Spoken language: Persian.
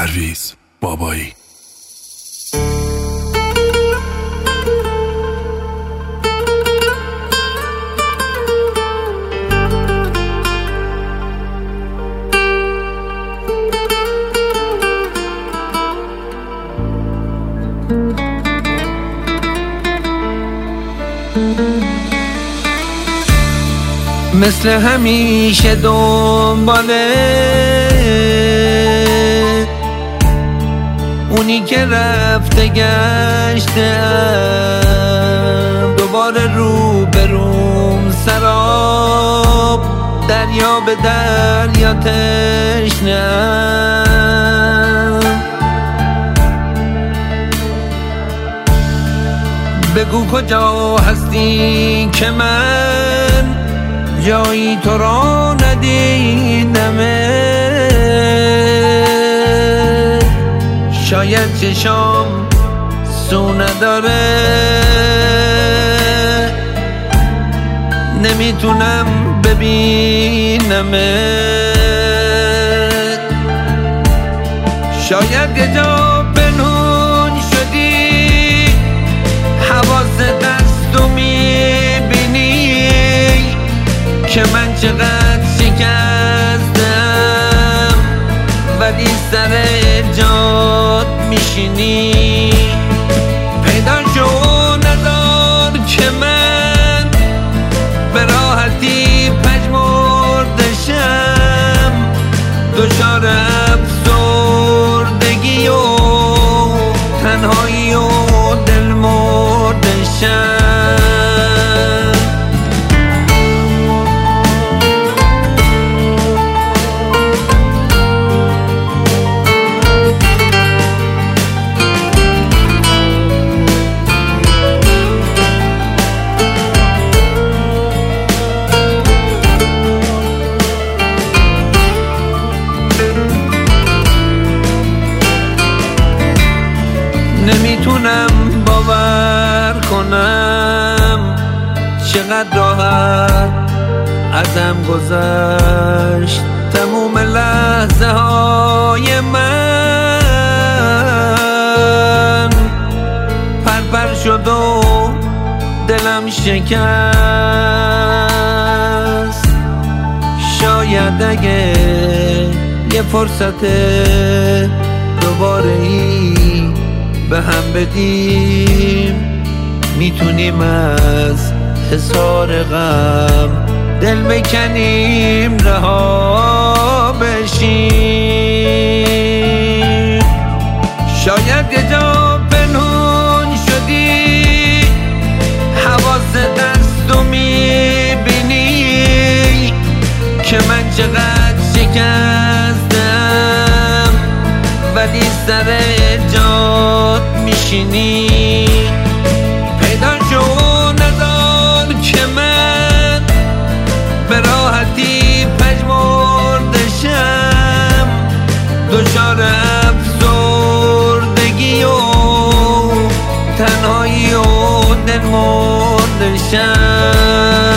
پرویز بابایی. مثل همیشه دنباله اونی که رفته گشتم، دوباره رو بروم سراب، دریا به دریا تشنم. بگو کجا هستی که من جایی تو را ندیدمه. شاید چشام سو نداره، نمیتونم ببینمه. شاید یه جا پنهون شدی، حواس دستو میبینی که من چقدر شکستم، ولی سر جات میشینی. پیدا شو ندار که من به راحتی پژمردشم، دچار افسردگی و تنهایی و دل مردشم. نمیتونم باور کنم چقدر راحت ازم گذشت تموم لحظه های من. پرپر شد و دلم شکست. شاید اگه یه فرصت دوباره ای به هم بدیم، میتونیم از حصار غم دل بکنیم، رها بشیم. شاید یه جا پنهون شدی، حواس دستو میبینی که من چقدر شکستم، ولی سر جات میشینی. پیدا شو ندار که من به راحتی پژمردشم، دچار افسردگی و تنهایی و دل مردشم.